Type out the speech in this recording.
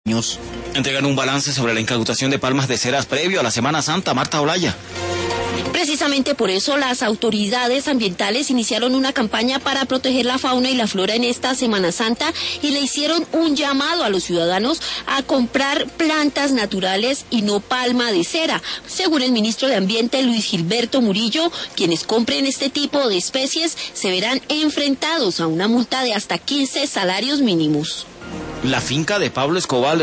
Entregan un balance sobre la incautación de palmas de ceras previo a la Semana Santa. Marta Olaya. Precisamente por eso las autoridades ambientales iniciaron una campaña para proteger la fauna y la flora en esta Semana Santa y le hicieron un llamado a los ciudadanos a comprar plantas naturales y no palma de cera. Según el ministro de Ambiente, Luis Gilberto Murillo, quienes compren este tipo de especies se verán enfrentados a una multa de hasta 15 salarios mínimos. La finca de Pablo Escobar